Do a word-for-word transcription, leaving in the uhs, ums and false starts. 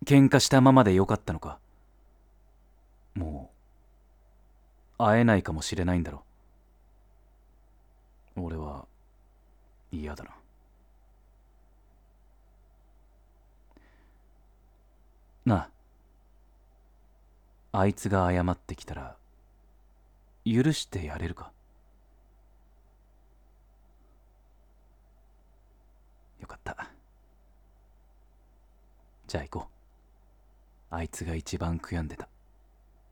喧嘩したままでよかったのか。もう会えないかもしれないんだろ。俺は嫌だな。なあ、あいつが謝ってきたら許してやれるか。よかった。じゃあ行こう。あいつが一番悔やんでた。